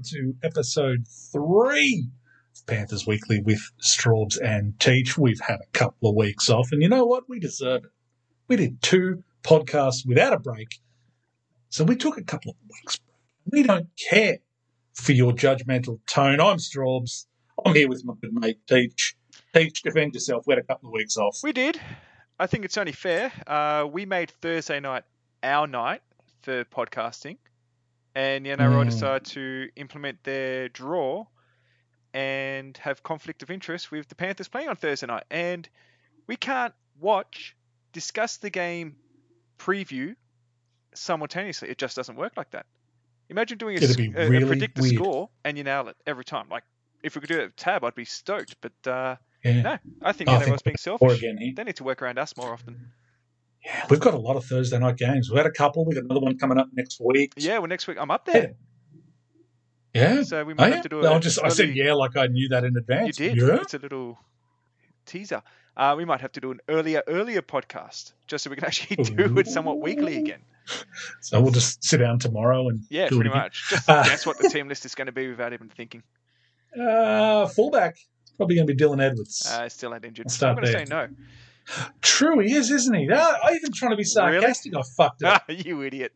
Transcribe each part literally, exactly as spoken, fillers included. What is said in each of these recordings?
welcome to episode three of Panthers Weekly with Straubs and Teach. We've had a couple of weeks off, and you know what? We deserve it. We did two podcasts without a break, so we took a couple of weeks break. We don't care for your judgmental tone. I'm Straubs. I'm here with my good mate Teach. Teach, defend yourself. We had a couple of weeks off. We did. I think it's only fair. Uh, we made Thursday night our night for podcasting. And the N R L mm. decided to implement their draw and have conflict of interest with the Panthers playing on Thursday night. And we can't watch, discuss the game preview simultaneously. It just doesn't work like that. Imagine doing a, a, really a predict the score and you nail it every time. Like, if we could do it with Tab, I'd be stoked. But uh, yeah. no, I think oh, the N R L's being selfish. Again, they need to work around us more often. Yeah, we've got a lot of Thursday night games. We've had a couple. We've got another one coming up next week. Yeah, well, next week I'm up there. Yeah. yeah. So we might oh, have yeah. to do no, a... just, I said yeah like I knew that in advance. You did. Yeah. It's a little teaser. Uh, we might have to do an earlier, earlier podcast just so we can actually do it somewhat weekly again. So we'll just sit down tomorrow and Yeah, do pretty it much. Just uh, guess what the team list is going to be without even thinking. Uh, fullback. It's probably going to be Dylan Edwards. Uh, still had injured. So I'm going to say no. True, he is, isn't he? No, I even trying to be sarcastic. Really? I fucked it up. You idiot.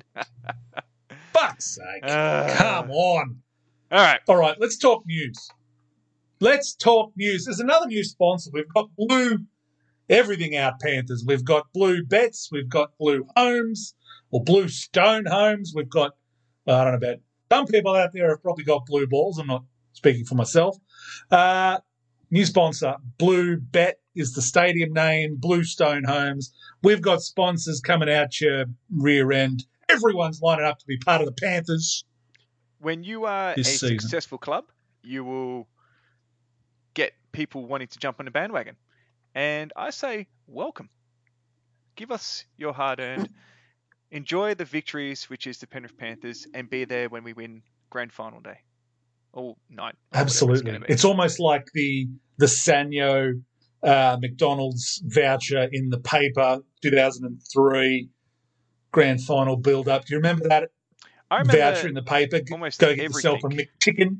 Fuck's sake. Uh, Come on. All right. All right, let's talk news. Let's talk news. There's another new sponsor. We've got Blue Everything Out Panthers. We've got Blue Bets. We've got Blue Homes or Blue Stone Homes. We've got, well, I don't know about, some people out there have probably got Blue Balls. I'm not speaking for myself. Uh, new sponsor, Blue Bet is the stadium name, Bluestone Homes. We've got sponsors coming out your rear end. Everyone's lining up to be part of the Panthers. When you are a season. successful club, you will get people wanting to jump on the bandwagon. And I say, welcome. Give us your hard-earned. Enjoy the victories, which is the Penrith Panthers, and be there when we win grand final day. Or night. Or Absolutely. It's, it's almost like the the Sanyo uh, McDonald's voucher in the paper, two thousand three grand final build-up. Do you remember that I remember voucher in the paper? Almost Go get everything. yourself a McChicken.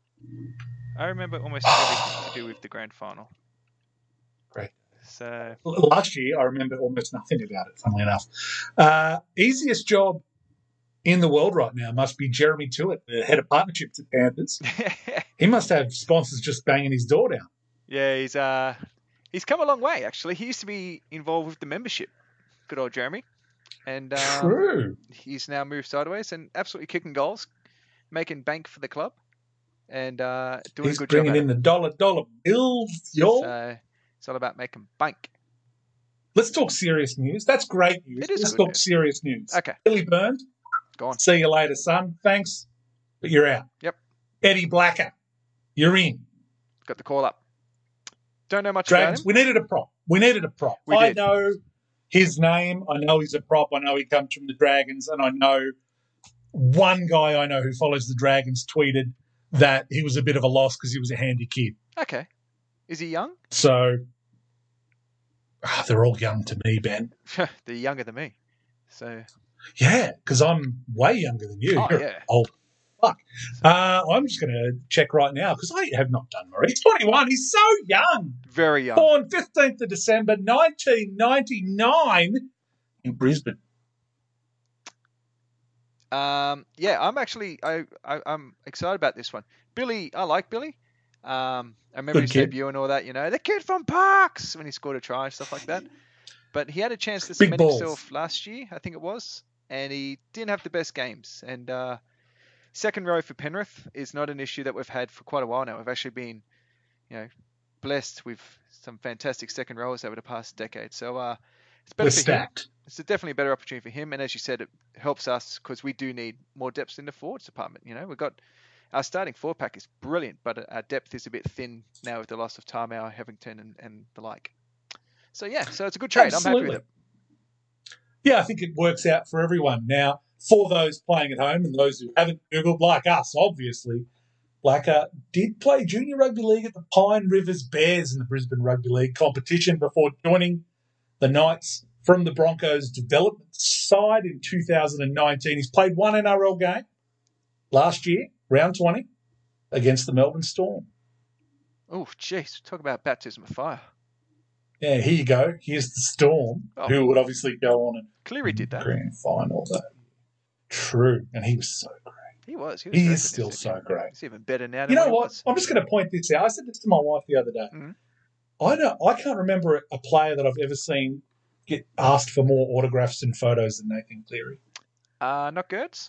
I remember almost everything to do with the grand final. Great. So last year, I remember almost nothing about it, funnily enough. Uh, easiest job in the world right now must be Jeremy Tuitt, the head of partnerships at Panthers. He must have sponsors just banging his door down. Yeah, he's uh, he's come a long way, actually. He used to be involved with the membership. Good old Jeremy. And um, True. He's now moved sideways and absolutely kicking goals, making bank for the club, and uh, doing he's a good job. He's bringing in it. the dollar dollar bills, y'all. So it's all about making bank. Let's talk serious news. That's great news. It is Let's good talk news. serious news. Okay. Billy Byrne. Go on. See you later, son. Thanks, but you're out. Yep. Eddie Blacker, you're in. Got the call up. Don't know much Dragons, about him. We needed a prop. We needed a prop. We I did. know his name. I know he's a prop. I know he comes from the Dragons, and I know one guy I know who follows the Dragons tweeted that he was a bit of a loss because he was a handy kid. Okay. Is he young? So oh, they're all young to me, Ben. They're younger than me. So yeah, because I'm way younger than you. Oh, You're yeah. old. Fuck. Uh, I'm just going to check right now because I have not done Murray. He's twenty-one. He's so young. Very young. Born fifteenth of December, nineteen ninety-nine in Brisbane. Um, yeah, I'm actually I, I I'm excited about this one. Billy, I like Billy. Um, I remember Good his kid. debut and all that. You know, the kid from Parks when he scored a try and stuff like that. But he had a chance to Big cement balls. himself last year, I think it was, and he didn't have the best games. And uh, second row for Penrith is not an issue that we've had for quite a while now. We've actually been, you know, blessed with some fantastic second rows over the past decade. So uh, it's better We're for stacked. him. It's a definitely a better opportunity for him. And as you said, it helps us because we do need more depth in the forwards department. You know, we've got our starting four pack is brilliant, but our depth is a bit thin now with the loss of Tarmow, Hevington, and, and the like. So yeah, so it's a good trade. Absolutely. I'm happy with it. Yeah, I think it works out for everyone. Now, for those playing at home and those who haven't Googled, like us, obviously, Blacker did play junior rugby league at the Pine Rivers Bears in the Brisbane Rugby League competition before joining the Knights from the Broncos development side in two thousand nineteen. He's played one N R L game last year round twenty against the Melbourne Storm. Oh, jeez. Talk about baptism of fire. Yeah, here you go. Here's the Storm, Oh. who would obviously go on a Cleary did that. grand final. That true, and he was so great. He was. He was He very is good still this so season. great. He's even better now than You know what he what? was. I'm just going to point this out. I said this to my wife the other day. Mhm. I don't. I can't remember a player that I've ever seen get asked for more autographs and photos than Nathan Cleary. Uh, not Gertz?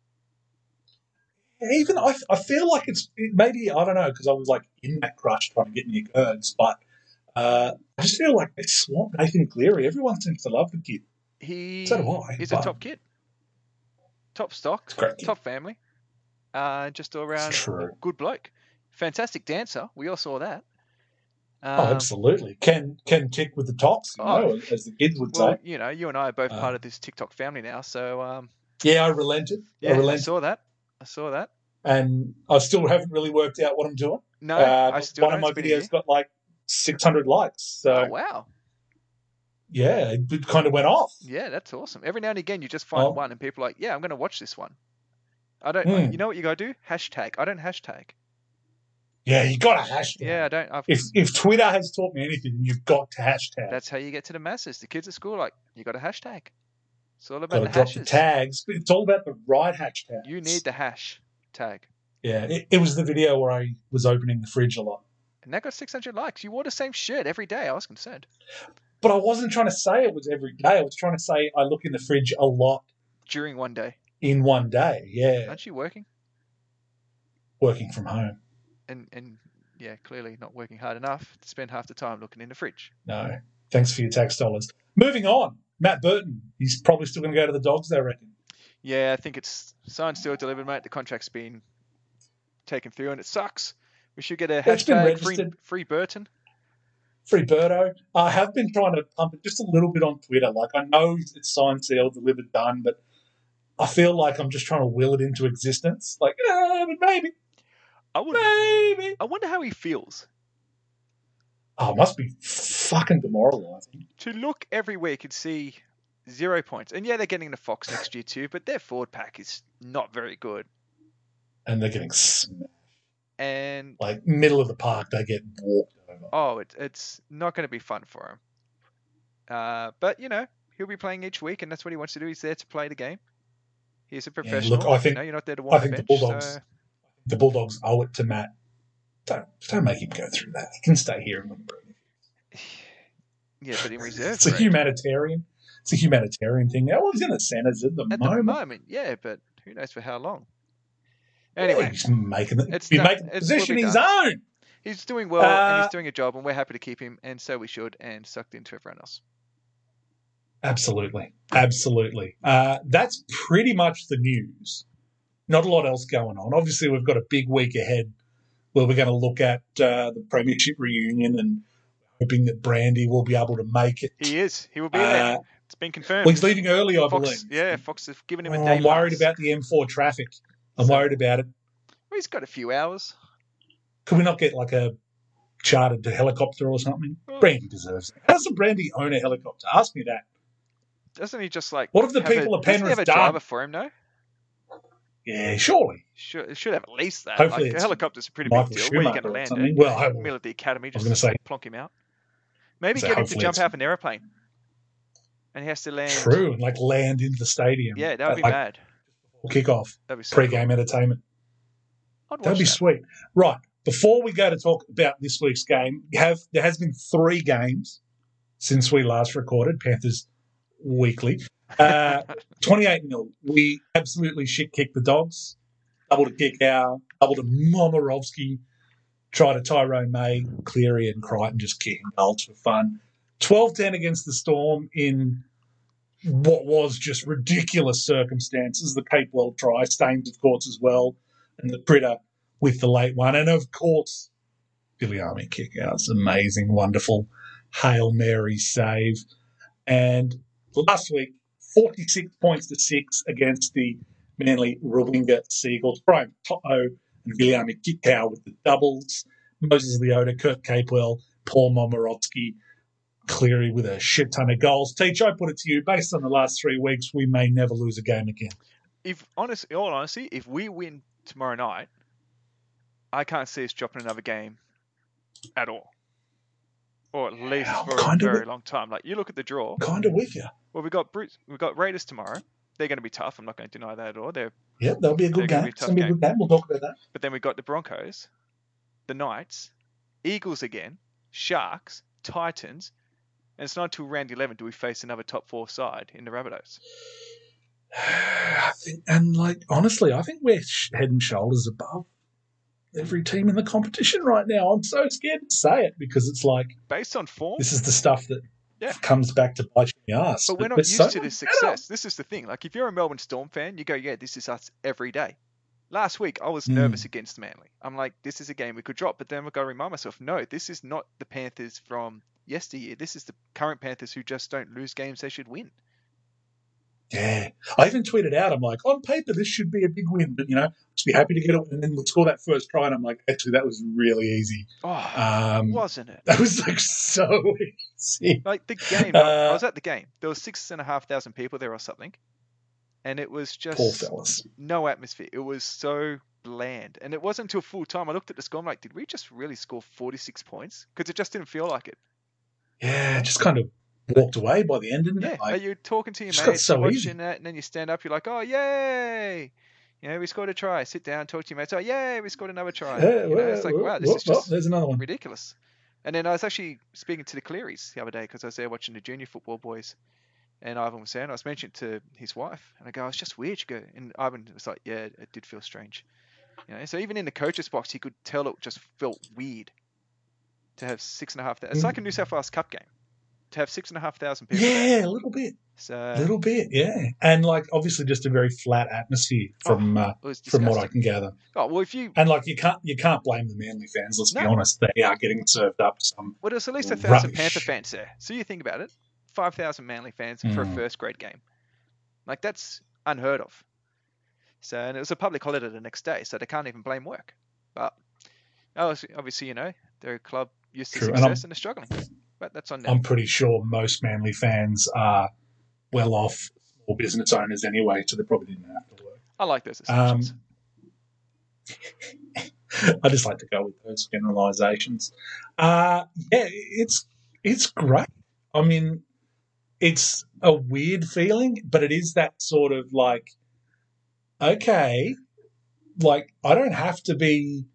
Even I, I feel like it's it maybe I don't know because I was like in that crush trying to get me a Gertz, but uh, I just feel like they swamped Nathan Cleary. Everyone seems to love the kid. He, So do I, He's but- a top kid. Top stock. It's a great kid. Top family. Uh, just all around It's true. good bloke. Fantastic dancer. We all saw that. Um, Oh, absolutely. Can can tick with the tops, you Oh, know, as the kids would Well, say. you know, you and I are both Uh, part of this TikTok family now, so um, Yeah, I relented. yeah, I I relented, saw that. I saw that. and I still haven't really worked out what I'm doing. No, Uh, I still one don't. of my It's been a year. videos got like six hundred likes, so Oh wow, yeah, it, it kind of went off. yeah, that's awesome. Every now and again, you just find Oh. one, and people are like, yeah, I'm going to watch this one. I don't. Hmm. You know what you got to do? Hashtag. I don't hashtag. Yeah, you got to hashtag. Yeah, I don't. I've, If if Twitter has taught me anything, you've got to hashtag. That's how you get to the masses. The kids at school, like, you got a hashtag. It's all got about to the drop hashes. the tags, but it's all about the right hashtag. You need the hash tag. Yeah, it, it was the video where I was opening the fridge a lot. And that got six hundred likes. You wore the same shirt every day. I was concerned. But I wasn't trying to say it was every day. I was trying to say I look in the fridge a lot During one day. in one day. Yeah, Aren't you working? working from home. And, and yeah, clearly not working hard enough to spend half the time looking in the fridge. No, thanks for your tax dollars. Moving on, Matt Burton. He's probably still going to go to the Dogs, I reckon. Yeah, I think it's signed, still delivered, mate. The contract's been taken through, and it sucks. We should get a It's been hashtag free, registered. free Burton. Free Birdo. I have been trying to pump it just a little bit on Twitter. Like, I know it's signed, sealed, delivered, done, but I feel like I'm just trying to will it into existence. Like, yeah, but maybe, I would. maybe. I wonder how he feels Oh, it must be fucking demoralising. to look every week and see zero points. And yeah, they're getting the Fox next year too, but their forward pack is not very good. And they're getting smashed. And Like, middle of the park, they get walked over. oh, it, it's not going to be fun for him. Uh, but you know, he'll be playing each week, and that's what he wants to do. He's there to play the game. He's a professional. I think- you know, you're not there to warm I the think the bench. Bulldogs- So The Bulldogs owe it to Matt. Don't, don't make him go through that. He can stay here and win. yeah, but in reserve. It's a grade. humanitarian. It's a humanitarian thing. Now, well, he's in the centres at the At moment. the moment, yeah, but who knows for how long? Yeah, Anyway, he's making the, it's he's done. making the It's- will position be his done. own. he's doing well, and Uh, he's doing a job, and we're happy to keep him, and so we should, and sucked into everyone else. Absolutely, absolutely. Uh, that's pretty much the news. Not a lot else going on. Obviously, we've got a big week ahead where we're going to look at uh, the Premiership reunion and hoping that Brandy will be able to make it. He is. He will be there. Uh, It's been confirmed. well, he's leaving early, I Fox, believe. yeah, Fox have given him Oh, a day I'm worried pass. about the M four traffic. I'm So- worried about it. Well, he's got a few hours. Could we not get like a chartered helicopter or something? Well- Brandy deserves it. How doesn't Brandy own a helicopter? Ask me that. Doesn't he just like? What have the have a- people of doesn't he Penrith have a done? driver for him? No, Yeah, surely. should it should have at least that. Hopefully like, a it's helicopter's a pretty Michael big deal. Where are you Schumacher going to or land something. it? Well, Yeah, I- middle of the academy, was just gonna say- plonk him out. Maybe So get him to hopefully jump it's- out of an airplane, and he has to land. True, and like land into the stadium. Yeah, that would be like, mad. Kick off, That'd be so pre-game cool. entertainment. I'd watch That'd be that. sweet. Right, before we go to talk about this week's game, we have there has been three games since we last recorded Panthers Weekly. Uh, twenty-eight nil. We absolutely shit kicked the Dogs. Double to kick our, double to Momorovsky. Try to Tyrone May, Cleary and Crichton just kicking goals for fun. twelve ten against the Storm in what was just ridiculous circumstances. The Capewell try, Staines, of course, as well, and the Pritter with the late one. And, of course, Billy Army kick-outs. Amazing, wonderful Hail Mary save. And last week, forty-six points to six against the Manly Rawinga Seagulls. Brian Toto and Viliami Kikau with the doubles. Moses Leota, Kurt Capewell, Paul Momorovsky, Cleary with a shit ton of goals. Teach, I put it to you, based on the last three weeks, we may never lose a game again. If honest, in all honesty, if we win tomorrow night, I can't see us dropping another game at all. Or at least Yeah, I'm for a kinda very with- long time. Like, you look at the draw. Kind of with you. Well, we've got Bruce, we've got Raiders tomorrow. They're going to be tough. I'm not going to deny that at all. They're, Yep, that'll be a good They're gonna game. be a It's tough going to be a game. good game. We'll talk about that. but then we've got the Broncos, the Knights, Eagles again, Sharks, Titans, and it's not until round eleven do we face another top four side in the Rabbitohs. I think, and like honestly, I think we're sh- head and shoulders above every team in the competition right now. I'm so scared to say it because it's like Based on form, this is the stuff that Yeah. comes back to bite you in the ass. but we're not we're used so to much this better. success. This is the thing. Like, if you're a Melbourne Storm fan, you go, yeah, this is us every day. Last week, I was Mm. nervous against Manly. I'm like, this is a game we could drop. But then I've got to remind myself, no, this is not the Panthers from yesteryear. This is the current Panthers who just don't lose games they should win. Yeah, I even tweeted out. I'm like, on paper, this should be a big win, but you know, just be happy to get it, and then we'll score that first try. And I'm like, actually, that was really easy. Oh, Um, wasn't it? That was like so easy. Like, the game, I Uh, was at the game. There was six and a half thousand people there or something. And it was just Poor fellas. no atmosphere. It was so bland. And it wasn't until full time I looked at the score. I'm like, did we just really score forty-six points? Because it just didn't feel like it. Yeah, just kind of walked away by the end, didn't Yeah, it? like, Like, you're talking to your just got mates, so watching easy. that, and then you stand up, you're like, oh, yay! You know, we scored a try. Sit down, talk to your mates. Oh, yay, we scored another try. Yeah, You know, it's like, well, wow, this well, is well, just there's another one. ridiculous. And then I was actually speaking to the Clearys the other day because I was there watching the junior football boys. And Ivan was saying, I was mentioning to his wife, and I go, it's just weird. You go, and Ivan was like, yeah, it did feel strange. You know, so even in the coach's box, he could tell it just felt weird to have six and a half. It's Mm. like a New South Wales Cup game to have six and a half thousand people. there. Yeah, a little bit, So a little bit, yeah, and like obviously just a very flat atmosphere from Oh, uh, it was from what I disgusting. can gather. Oh well, if you And like you can't you can't blame the Manly fans. Let's be No. honest, they are getting served up some. well, there's at least a thousand Rubbish. Panther fans there. So you think about it, five thousand Manly fans for a Mm. first grade game, like that's unheard of. So and it was a public holiday the next day, so they can't even blame work. But oh, obviously, you know, they're a club used to True, and I'm- success and they're struggling. But that's on them. I'm pretty sure most Manly fans are well off small business owners anyway, so they probably didn't have to work. I like those Um, assumptions. I just like to go with those generalizations. Uh, yeah, it's it's great. I mean, it's a weird feeling, but it is that sort of like, okay, like I don't have to be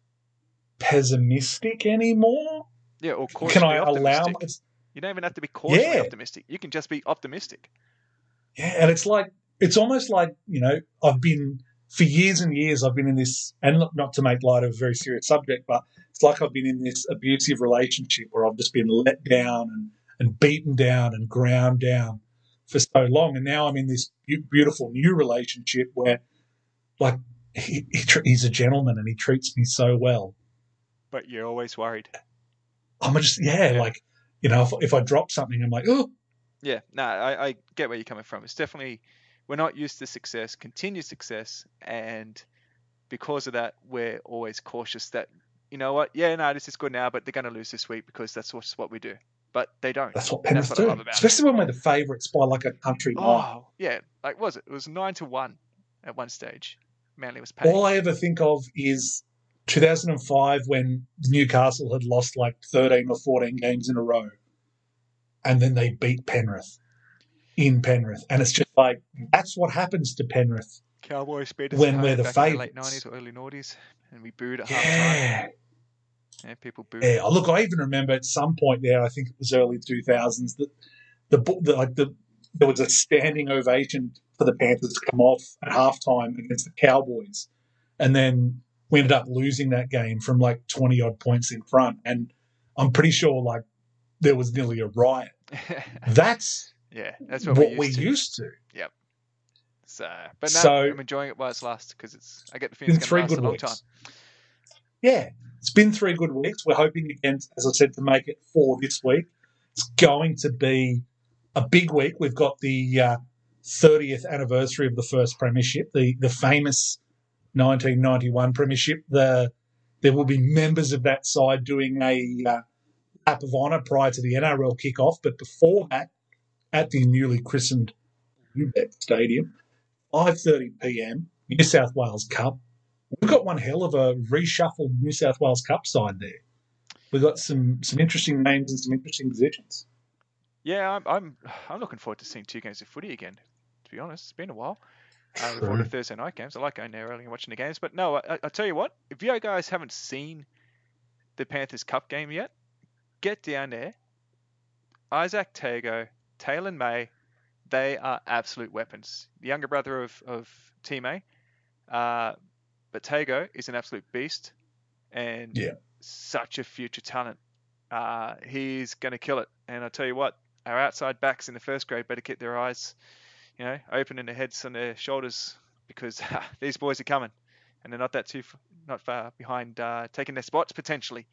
pessimistic anymore. yeah, or Can cautiously I allow? optimistic. My, You don't even have to be cautiously Yeah. optimistic. You can just be optimistic. yeah, and it's like it's almost like you know I've been for years and years I've been in this, and not, not to make light of a very serious subject, but it's like I've been in this abusive relationship where I've just been let down and, and beaten down and ground down for so long, and now I'm in this beau- beautiful new relationship where, like, he, he tr- he's a gentleman and he treats me so well. But you're always worried. I'm just yeah, Yeah. like you know if, if I drop something, I'm like oh Yeah, no, I, I get where you're coming from. It's definitely, we're not used to success, continued success, and because of that, we're always cautious that, you know what, yeah, no, this is good now, but they're going to lose this week because that's just what we do. But they don't. that's what And Penrith that's what I do, love about it. especially when we're the favourites by like a country mile. Oh, yeah, like was it? It was nine to one at one stage. Manly was paying. All I ever think of is two thousand five when Newcastle had lost like thirteen or fourteen games in a row, and then they beat Penrith in Penrith, and it's just like that's what happens to Penrith. Cowboys beat us when at we're home the back in the late favourites. nineties or early noughties, and we booed at half time. Yeah, Yeah, people booed. yeah. Look, I even remember at some point there, I think it was early two thousands, that the, the like the there was a standing ovation for the Panthers to come off at halftime against the Cowboys, and then we ended up losing that game from like twenty odd points in front, and I'm pretty sure like there was nearly a riot. That's yeah, that's what, what, we're we're used to. used to. So, but now So- I'm enjoying it while it's lasts because it's. I get the feeling Been it's three going to last good a long weeks. time. Yeah, it's been three good weeks. We're hoping again, as I said, to make it four this week. It's going to be a big week. We've got the uh, thirtieth anniversary of the first premiership, the the famous nineteen ninety-one premiership. The there will be members of that side doing a uh, lap of honour prior to the N R L kickoff, but before that, at the newly christened Bluebet Stadium, five thirty p.m. New South Wales Cup, we've got one hell of a reshuffled New South Wales Cup side there. We've got some some interesting names and some interesting positions. Yeah, I'm I'm I'm looking forward to seeing two games of footy again. To be honest, it's been a while. Uh, before the Thursday night games, I like going there early and watching the games. But no, I, I tell you what, if you guys haven't seen the Panthers Cup game yet, get down there. Isaac Tago, Taylor May, they are absolute weapons. The younger brother of of Team A, uh, but Tago is an absolute beast and yeah. such a future talent. Uh, he's going to kill it. And I tell you what, our outside backs in the first grade better keep their eyes, you know, open and their heads on their shoulders because these boys are coming, and they're not that too not far behind uh, taking their spots potentially.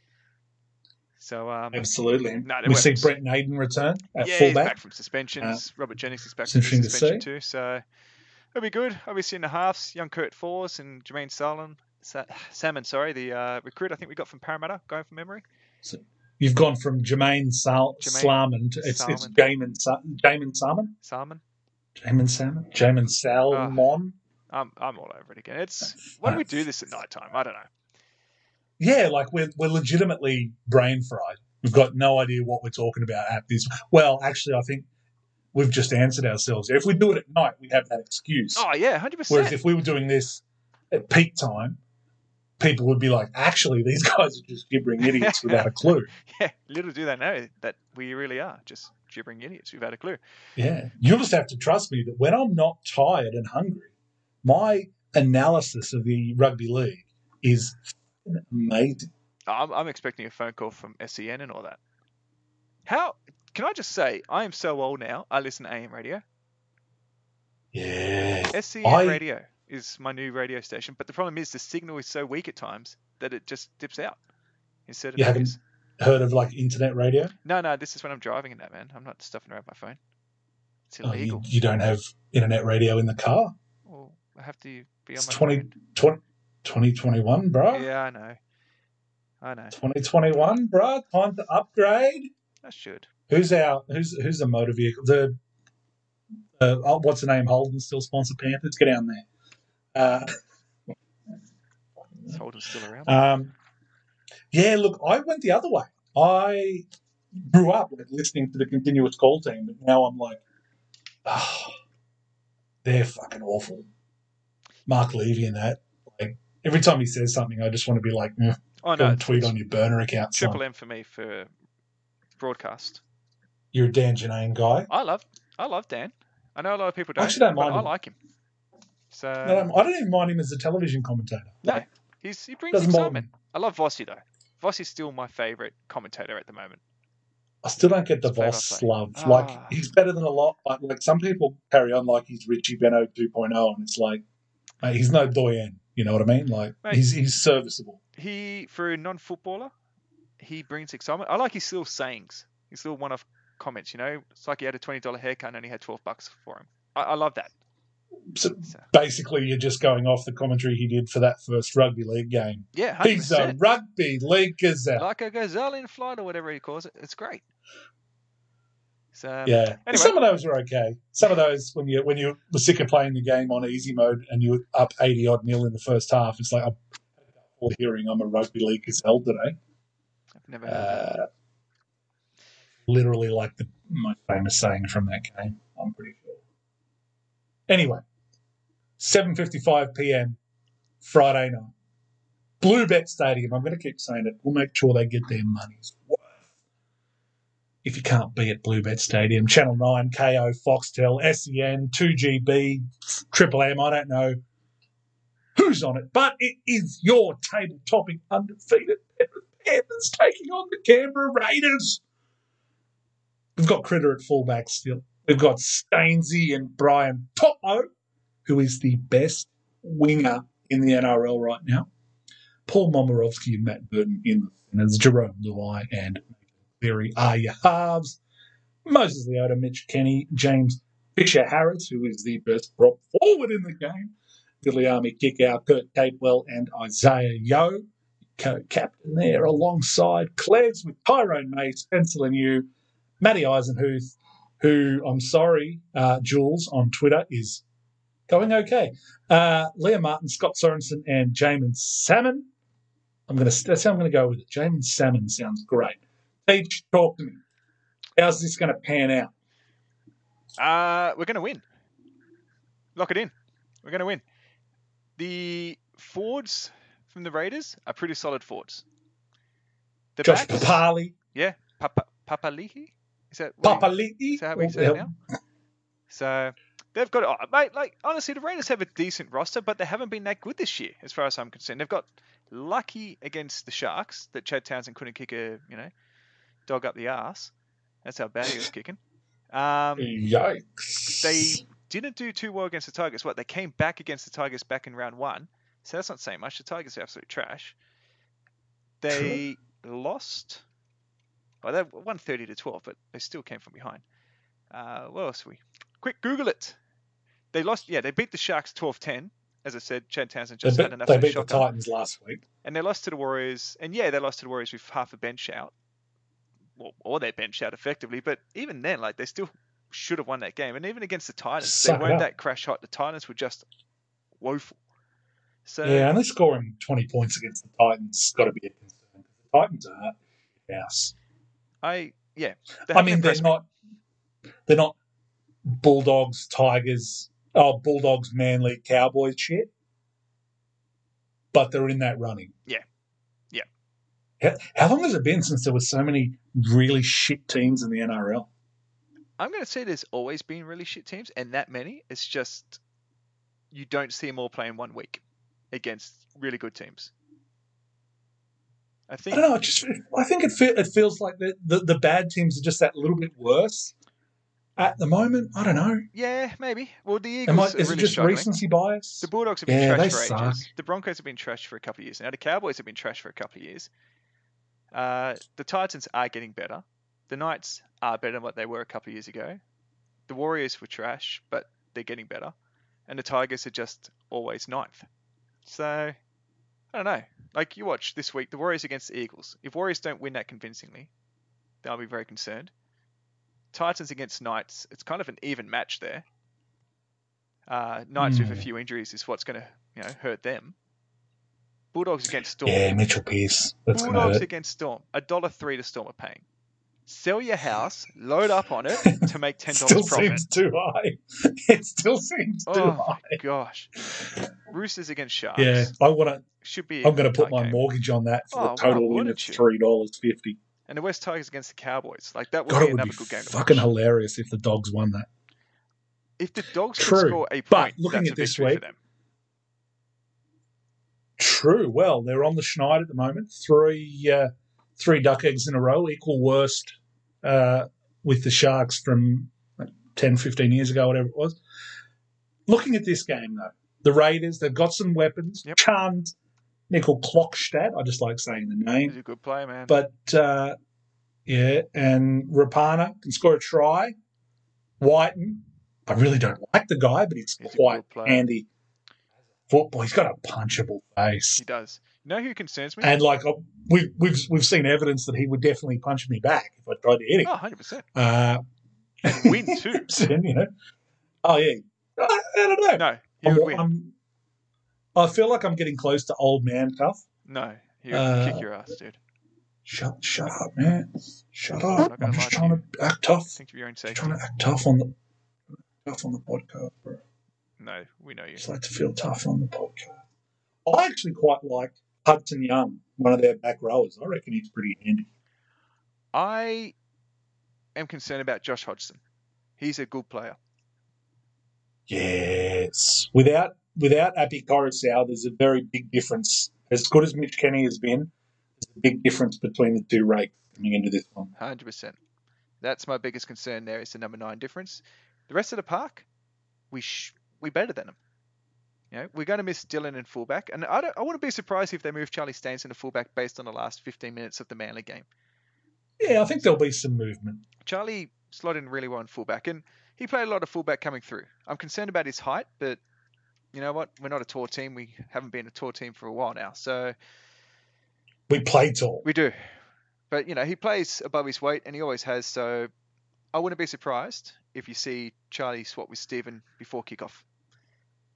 So um, absolutely, no, we weapons. see Brent Naden return at yeah, fullback. He's back from suspensions. Uh, Robert Jennings is back from suspension to too. So it'll be good. Obviously in the halves, young Kurt Force and Jermaine Salmon, Salmon, sorry, the uh, recruit I think we got from Parramatta, going from memory. So you've gone from Jermaine Sal- Salmon to it's, it's Jamin Sa- Jamin Salmon. Salmon. Jamin Salmon. Jamin Salmon. Uh, I'm I'm all over it again. It's why do we do this at night time? I don't know. Yeah, like we're we're legitimately brain fried. We've got no idea what we're talking about at this. Well, actually, I think we've just answered ourselves. If we do it at night, we have that excuse. Oh yeah, one hundred percent. Whereas if we were doing this at peak time, people would be like, actually, these guys are just gibbering idiots without a clue. Yeah, little do they know that we really are just gibbering idiots without a clue. Yeah, you'll just have to trust me that when I'm not tired and hungry, my analysis of the rugby league is amazing. I'm, I'm expecting a phone call from S E N and all that. How can I just say I am so old now? I listen to A M radio. Yeah, S E N I, radio is my new radio station, but the problem is the signal is so weak at times that it just dips out. Instead of you haven't heard of like internet radio? No, no. This is when I'm driving in that, man. I'm not stuffing around my phone. It's illegal. Oh, you, you don't have internet radio in the car? Well, I have to be on it's my twenty, phone. twenty, twenty twenty-one, bro. Yeah, I know. I know. twenty twenty-one, bro. Time to upgrade. I should. Who's our who's who's the motor vehicle? The uh, oh, what's the name? Holden still sponsor Panthers. Get down there. Uh, Is Holden still around? Um, yeah. Look, I went the other way. I grew up like, listening to the continuous call team, but now I'm like, oh, they're fucking awful. Mark Levy and that. Like every time he says something, I just want to be like, eh, oh, go no, and tweet on your burner account. Triple son. M for me for broadcast. You're a Dan Janine guy. I love, I love Dan. I know a lot of people don't. I actually don't mind but him. I like him. So no, I don't even mind him as a television commentator. No, he's he brings Doesn't excitement. I love Vossi though. Vossi's still my favourite commentator at the moment. I still don't get the Voss love. Ah. Like he's better than a lot. Like, like some people carry on like he's Richie Beno two point oh, and it's like mate, he's no doyen. You know what I mean? Like mate, he's he's serviceable. He for a non-footballer, he brings excitement. I like his little sayings. His little one-off comments. You know, it's like he had a twenty dollar haircut and only had twelve bucks for him. I, I love that. So, so basically, you're just going off the commentary he did for that first rugby league game. Yeah, one hundred percent. He's a rugby league gazelle, like a gazelle in flight or whatever he calls it. It's great. So, yeah, anyway. Some of those were okay. Some of those, when you when you were sick of playing the game on easy mode and you were up eighty odd nil in the first half, it's like I'm hearing I'm a rugby league gazelle today. I've never heard uh, that. Literally, like the most famous saying from that game. I'm pretty sure. Anyway, seven fifty-five p.m. Friday night. Bluebet Stadium. I'm going to keep saying it. We'll make sure they get their money's worth. If you can't be at Bluebet Stadium, Channel nine, K O, Foxtel, S E N, two G B, Triple M, I don't know who's on it, but it is your table-topping undefeated Panthers taking on the Canberra Raiders. We've got Critter at fullback still. We've got Stainsy and Brian Topo, who is the best winger in the N R L right now. Paul Momirovski and Matt Burton in the centres. Jerome Luai and Cleary are your halves. Moses Leota, Mitch Kenny, James Fisher-Harris, who is the best prop forward in the game. Viliami Kickout, Kurt Capewell and Isaiah Yeo. Co-captain there alongside Clegs with Tyrone Mace, Spencer Lemieux, Matty Eisenhuth, who, I'm sorry, uh, Jules on Twitter is Going okay. Uh, Leah Martin, Scott Sorensen, and Jamin Salmon. I'm gonna that's how I'm gonna go with it. Jamin Salmon sounds great. Teach, talk to me. How's this gonna pan out? Uh, we're going to win. Lock it in. We're going to win. The forwards from the Raiders are pretty solid forwards. The Josh backs, Papali, yeah, Papa Papali'i. Is that what you- Papali'i. is that how we say it now? So they've got, oh, mate. Like honestly, the Raiders have a decent roster, but they haven't been that good this year, as far as I'm concerned. They've got lucky against the Sharks that Chad Townsend couldn't kick a, you know, dog up the arse. That's how bad he was kicking. Um, Yikes. they didn't do too well against the Tigers. What, they came back against the Tigers back in round one, so that's not saying much. The Tigers are absolute trash. They True. lost. Well, they won thirty to twelve, but they still came from behind. Uh, what else are we? Quick, Google it. They lost. Yeah, they beat the Sharks twelve ten. As I said, Chad Townsend just they had beat, an they absolute beat shocker. the Titans last week. And they lost to the Warriors. And yeah, they lost to the Warriors with half a bench out. Well, or their bench out effectively. But even then, like, they still should have won that game. And even against the Titans, Suck they weren't that crash hot. The Titans were just woeful. So yeah, only scoring twenty points against the Titans got to be a concern. The Titans are house. I yeah. I mean, they're not. Me. They're not Bulldogs, Tigers, oh Bulldogs, Manly, Cowboys shit. But they're in that running. Yeah, yeah. How, how long has it been since there were so many really shit teams in the N R L? I'm going to say there's always been really shit teams, and that many. It's just you don't see them all playing one week against really good teams. I think. I don't know. It just I think it fe- it feels like the, the the bad teams are just that little bit worse at the moment. I don't know. Yeah, maybe. Well, the Eagles I, are is really it just struggling. recency bias? The Bulldogs have been yeah, trashed they for suck. ages. The Broncos have been trashed for a couple of years now. The Cowboys have been trashed for a couple of years. Uh, the Titans are getting better. The Knights are better than what they were a couple of years ago. The Warriors were trash, but they're getting better. And the Tigers are just always ninth. So, I don't know. Like, you watch this week, the Warriors against the Eagles. If Warriors don't win that convincingly, then I'll be very concerned. Titans against Knights, it's kind of an even match there. Uh, Knights mm. with a few injuries is what's going to, you know, hurt them. Bulldogs against Storm. Yeah, Mitchell Pearce. That's Bulldogs against Storm. a dollar three to Storm are paying. Sell your house, load up on it to make ten dollars still profit. Seems too high. It still seems too oh high. Oh my gosh. Roosters against Sharks. Yeah, I want to. Should be. I'm going to put my game. mortgage on that for oh, a total win of three dollars fifty. And the West Tigers against the Cowboys. Like that would God, be it would another be good game. To fucking watch. hilarious if the Dogs won that. If the Dogs True. could score a point, but looking that's at a this victory week, for them. True. Well, they're on the schneid at the moment. Three, uh, three duck eggs in a row, equal worst uh, with the Sharks from like, ten, fifteen years ago, whatever it was. Looking at this game, though, the Raiders, they've got some weapons. Yep. Chant, Nickel Klokstad, I just like saying the name. He's a good player, man. But, uh, yeah, and Rapana can score a try. Whiten, I really don't like the guy, but he's, he's quite handy. Football, he's got a punchable face. He does. You know who concerns me? And like we've we've we've seen evidence that he would definitely punch me back if I tried to hit him. Oh, one hundred percent. Uh, and win too. you know. Oh yeah. I, I don't know. No, he I'm, would win. I'm, I feel like I'm getting close to old man tough. No, he would uh, kick your ass, dude. Shut shut up, man. Shut up. I'm, I'm just trying to, to act tough. Think of your own safety. Just trying to act tough on the tough on the podcast, bro. No, we know you. Just like to feel tough on the podcast. I actually quite like Hudson Young, one of their back rowers. I reckon he's pretty handy. I am concerned about Josh Hodgson. He's a good player. Yes. Without without Api Coruscant, there's a very big difference. As good as Mitch Kenny has been, there's a big difference between the two rakes coming into this one. one hundred percent. That's my biggest concern there is the number nine difference. The rest of the park, we sh- we better than them. You know, we're going to miss Dylan in fullback, and I don't. I wouldn't be surprised if they move Charlie Staines into fullback based on the last fifteen minutes of the Manly game. Yeah, I think there'll be some movement. Charlie slotted in really well in fullback, and he played a lot of fullback coming through. I'm concerned about his height, but you know what? We're not a tall team. We haven't been a tall team for a while now, so we play tall. We do, but you know he plays above his weight, and he always has. So I wouldn't be surprised if you see Charlie swap with Stephen before kickoff.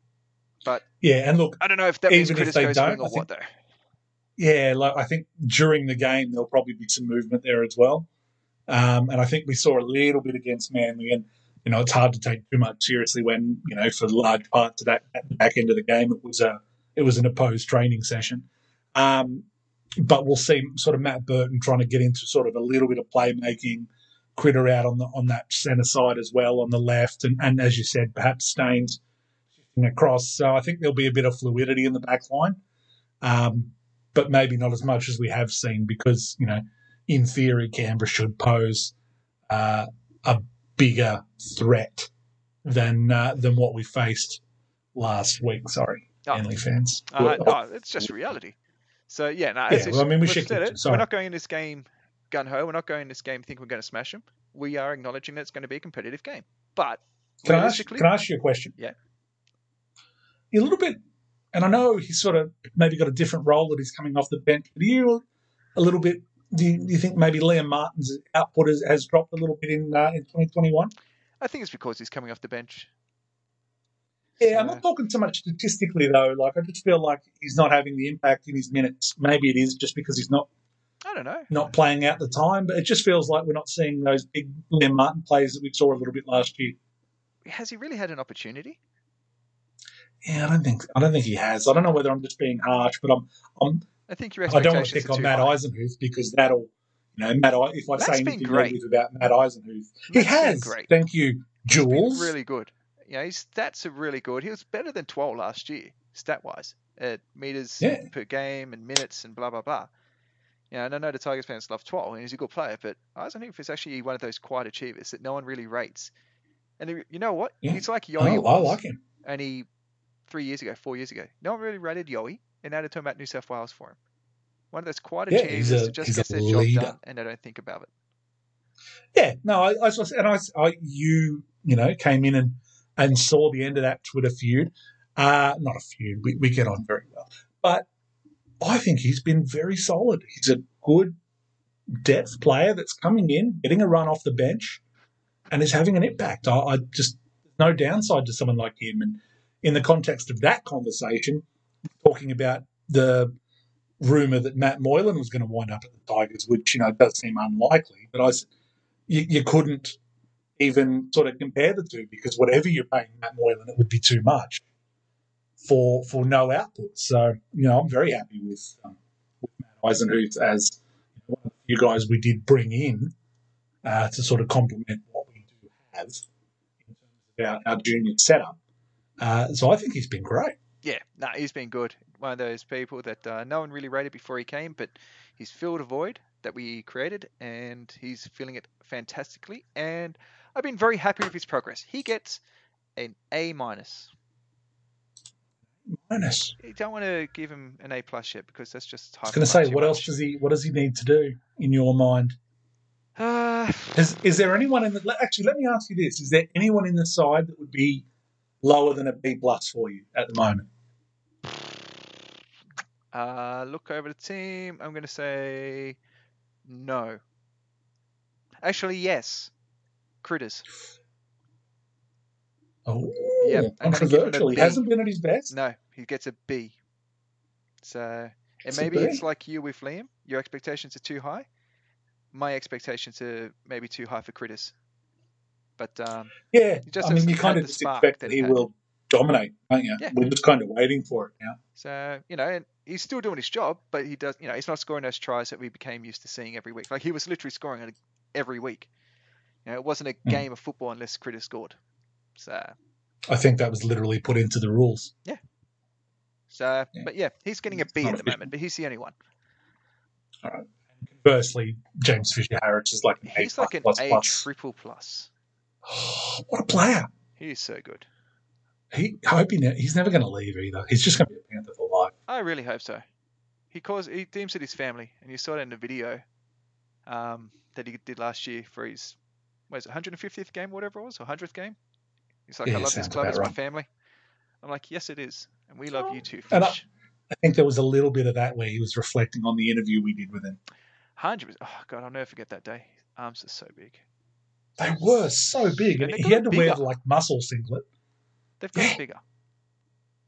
But yeah, and look, I don't know if that means even if Critters they goes don't, wing or I think, what, though. yeah, like I think during the game there'll probably be some movement there as well. Um, and I think we saw a little bit against Manly, and you know it's hard to take too much seriously when you know for large parts of that at the back end of the game it was a it was an opposed training session. Um, but we'll see sort of Matt Burton trying to get into sort of a little bit of playmaking, Critter out on the on that centre side as well on the left, and, and as you said, perhaps Staines shifting across. So I think there'll be a bit of fluidity in the back line, um, but maybe not as much as we have seen because you know in theory Canberra should pose uh, a bigger threat than uh, than what we faced last week. Sorry, Oh. Manly fans. Uh, no, it's just reality. So yeah, no, Yeah, well, I mean, we we've should said keep it. sorry. We're not going in this game gun ho. We're not going in this game thinking we're going to smash them. We are acknowledging that it's going to be a competitive game. But Can I ask? realistically, Can I ask you a question? Yeah. A little bit, and I know he's sort of maybe got a different role that he's coming off the bench. But are you a little bit? Do you, do you think maybe Liam Martin's output has, has dropped a little bit in uh, in twenty twenty-one? I think it's because he's coming off the bench. Yeah, So, I'm not talking so much statistically though. Like I just feel like he's not having the impact in his minutes. Maybe it is just because he's not. I don't know. Not playing out the time, but it just feels like we're not seeing those big Liam Martin plays that we saw a little bit last year. Has he really had an opportunity? Yeah, I don't think I don't think he has. I don't know whether I'm just being harsh, but I'm I'm I think your I don't want to expectations pick are on too Matt high. Eisenhuth because that'll you know Matt. If I Matt's say been anything great. negative about Matt Eisenhuth, he Matt's been has. great. Thank you, He's been Jules. really good. Yeah, his stats are really good. He was better than twelve last year, stat wise, at meters Yeah. per game and minutes and blah blah blah. Yeah, and I know the Tigers fans love twelve, and he's a good player, but Eisenhuth is actually one of those quiet achievers that no one really rates. And he- you know what? Yeah. He's like Yowie Oh, I was. like him. Only three years ago, four years ago. No one really rated Yowie, and now they're talking about New South Wales for him. One of those quiet Yeah, achievers he's a that just he's gets a their leader. job done, and they don't think about it. Yeah, no, I, I was, and I, I, you, you know, came in and, and saw the end of that Twitter feud. Uh, not a feud. We, we get on very well, but I think he's been very solid. He's a good depth player that's coming in, getting a run off the bench, and is having an impact. I, I just no downside to someone like him. And in the context of that conversation, talking about the rumor that Matt Moylan was going to wind up at the Tigers, which you know does seem unlikely, but I. You, you couldn't even sort of compare the two because whatever you're paying Matt Moylan, it would be too much for for no output. So, you know, I'm very happy with, um, with Matt Eisenhuth as one of the few guys we did bring in uh, to sort of complement what we do have in terms of our, our junior setup. Uh, so I think he's been great. Yeah, no, nah, he's been good. One of those people that uh, no one really rated before he came, but he's filled a void that we created, and he's filling it fantastically. And I've been very happy with his progress. He gets an A minus. Minus. You don't want to give him an A plus yet because that's just. I was going to say, what much. else does he? What does he need to do in your mind? Uh, is, is there anyone in the? Actually, let me ask you this: is there anyone in the side that would be lower than a B plus for you at the moment? Uh, look over the team. I'm going to say no. Actually, yes. Critters. Oh, yeah. Controversial. He hasn't been at his best. No, he gets a B. So, and maybe it's like you with Liam. Your expectations are too high. My expectations are maybe too high for Critters. But um, yeah, I mean, you kind of just expect that, that he, he will dominate, don't you? Yeah. We're just kind of waiting for it now. So, you know, and he's still doing his job, but he does, you know, he's not scoring those tries that we became used to seeing every week. Like he was literally scoring it every week. You know, it wasn't a mm. game of football unless Critter scored. So I think that was literally put into the rules. Yeah. So, yeah. But yeah, he's getting a B at the moment, but he's the only one. All right. Conversely, James Fisher-Harris is like an he's A like an plus A plus. triple plus. What a player! He is so good. He, I hope he ne- he's never going to leave either. He's just going to be a Panther for life. I really hope so. He calls he deems it his family, and you saw it in the video um, that he did last year for his what is it, one hundred fiftieth game, whatever it was, or one hundredth game. He's like, yeah, I love this club, it's right. my family. I'm like, yes, it is, and we love oh. you too, Fish. And I, I think there was a little bit of that where he was reflecting on the interview we did with him. Hundred. Oh God, I'll never forget that day. Arms are so big. They were so big, and, and he had to bigger. wear the, like muscle singlet. They've gotten yeah. bigger.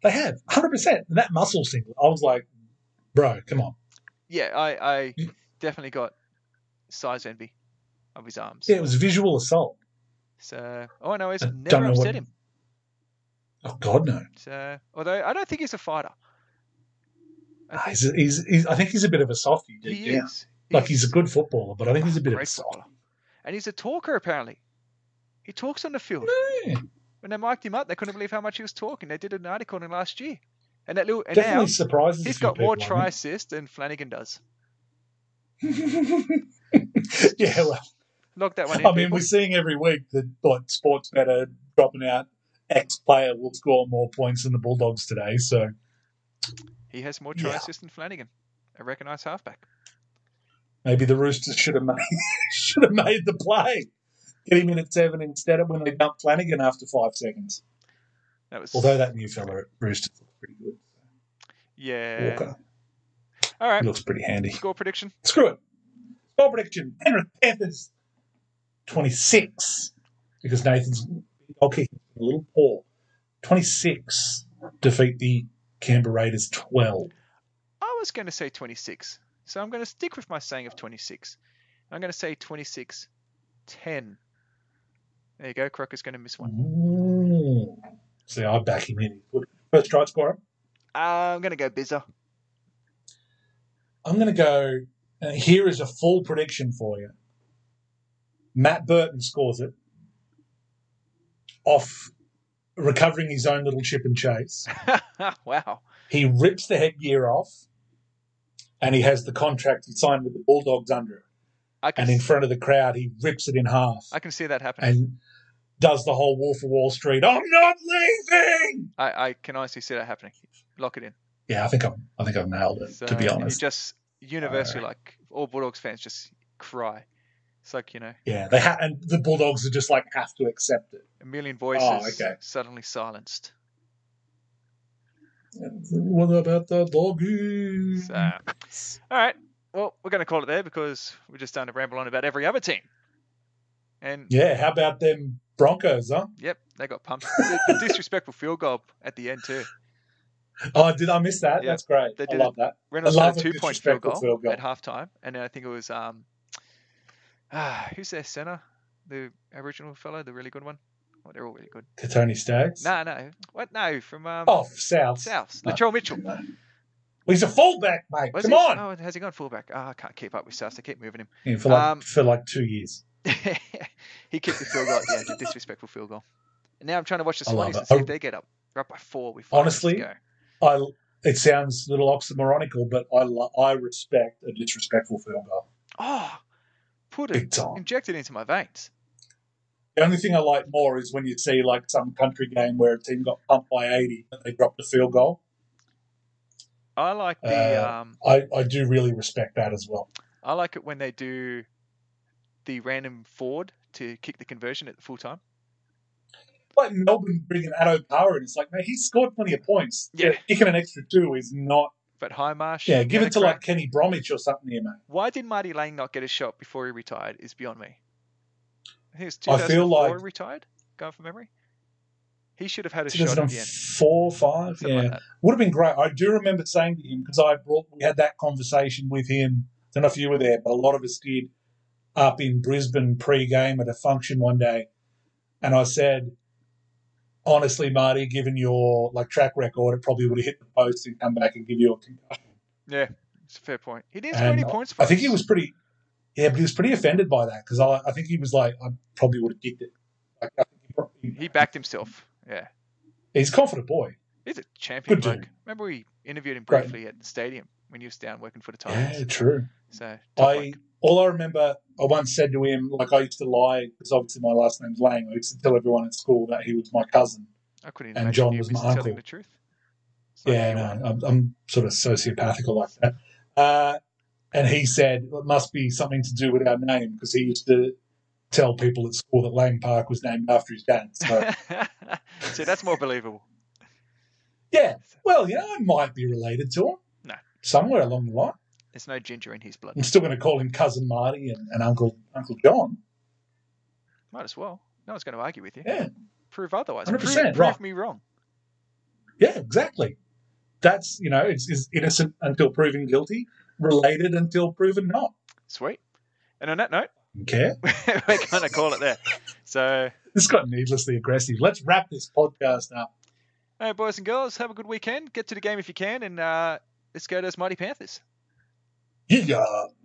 They have, one hundred percent. And that muscle singlet, I was like, bro, come on. Yeah, I, I definitely got size envy of his arms. Yeah, it was visual assault. So, oh no, it's I never don't know upset what- him. Oh, God, no. So, although I don't think he's a fighter. I, Ah, think He's, he's, he's, I think he's a bit of a softie. Deep he down. is. Like, he's a good footballer, but I think he's a bit of a great softie. footballer. And he's a talker, apparently. He talks on the field. Yeah, When they mic'd him up, they couldn't believe how much he was talking. They did an article on him last year. And that little, and definitely now surprises he's a few got more people, try assists than Flanagan does. I think. Yeah, well, Knock that one in, I mean, people. we're seeing every week that like sports better dropping out X player will score more points than the Bulldogs today. So He has more try Yeah. assists than Flanagan. A recognised halfback. maybe the Roosters should have made should have made the play. Get him in at seven instead of when they dumped Flanagan after five seconds. That was Although that new fella at Roosters looks pretty good. yeah. Walker, All right. he looks pretty handy. Score prediction. Screw it. Score prediction: Penrith Panthers twenty-six, because Nathan's goal kicking a little poor. twenty-six defeat the Canberra Raiders twelve. I was going to say twenty-six, so I'm going to stick with my saying of twenty-six. I'm going to say twenty-six ten. There you go. Crocker's going to miss one. Ooh. See, I back him in. First try scorer. I'm going to go Bizzer. I'm going to go. Uh, here is a full prediction for you. Matt Burton scores it off recovering his own little chip and chase. Wow. He rips the headgear off, and he has the contract he signed with the Bulldogs under it. I can, And in s- front of the crowd, he rips it in half I can see that happening. and does the whole Wolf of Wall Street. I'm not leaving. I, I can honestly see that happening. Lock it in. Yeah, I think I'm. I think I've nailed it. So, to be and you honest, just universally, Uh, like all Bulldogs fans, just cry. It's like, you know, yeah, they ha- and the Bulldogs are just like have to accept it. a million voices Oh, okay. suddenly silenced. What about the doggies? So, all right. Well, we're going to call it there because we're just starting to ramble on about every other team. And Yeah, how about them Broncos, huh? yep, they got pumped. The, the disrespectful field goal at the end too. Oh, did I miss that? Yeah, That's great. they I did love that. Reynolds I love had a a two-point field disrespectful goal, field goal. at halftime, and then I think it was um, ah, who's their centre? The Aboriginal fellow, the really good one. Oh, they're all really good. Tony Staggs? No, no, what? No, from um, Oh, South. Souths. No. Latrell Mitchell. Well, he's a fullback, mate. Was Come he? on. Oh, has he gone fullback? Oh, I can't keep up with Souths. They keep moving him. Yeah, for like Um, for like two years. He kicked the field goal at the end, a disrespectful field goal. And now I'm trying to watch the I love Swanies it. and see I- if they get up. They're up by four with five Honestly, minutes to go. I. It sounds a little oxymoronical, but I lo- I respect a disrespectful field goal. Oh, put Big it, time. inject it into my veins. The only thing I like more is when you see like some country game where a team got pumped by eighty, but they dropped a field goal. I like the Uh, um, I, I do really respect that as well. I like it when they do the random forward to kick the conversion at the full time. Like Melbourne bringing Addo Power in, it's like, mate, he's scored plenty of points. Yeah. Kicking an extra two is not. But Highmarsh, Yeah, give had it a to crack. like Kenny Bromwich or something here, mate. Why did Marty Lang not get a shot before he retired? Is beyond me. I think it was I feel two thousand four like- he retired, going from memory. He should have had a shot at the end. two thousand four, five, Something yeah. like that. Would have been great. I do remember saying to him, because I brought, we had that conversation with him. I don't know if you were there, but a lot of us did up in Brisbane pre-game at a function one day. And I said, honestly, Marty, given your like track record, it probably would have hit the post and come back and give you a concussion. Yeah, it's a fair point. He didn't score And any points for I think us. he was pretty, yeah, but he was pretty offended by that because I, I think he was like, I probably would have kicked it. Like, I think he probably, He backed himself. Yeah. he's a confident boy. He's a champion Good bloke. dude. Remember we interviewed him Great. briefly at the stadium when he was down working for the Yeah, Tigers. true. So top I bloke. all I remember, I once said to him, like I used to lie because obviously my last name's Lang. I used to tell everyone at school that he was my cousin. I couldn't and imagine John you was my telling uncle. the truth. It's like Yeah, you no, are. I'm, I'm sort of sociopathical like that. Uh, and he said it must be something to do with our name because he used to tell people at school that Lang Park was named after his dad. So See, that's more believable. yeah, well, you know, I might be related to him. No. Somewhere along the line. There's no ginger in his blood. I'm still going to call him Cousin Marty and, and Uncle Uncle John. Might as well. No one's going to argue with you. Yeah, Prove otherwise. one hundred percent, Prove, prove right. me wrong. Yeah, exactly. That's, you know, it's, it's innocent until proven guilty, related until proven not. Sweet. And on that note, Okay. we're going to call it there. So, This got needlessly aggressive. Let's wrap this podcast up. hey, boys and girls, have a good weekend. Get to the game if you can, and uh, let's go to those Mighty Panthers. Yeah.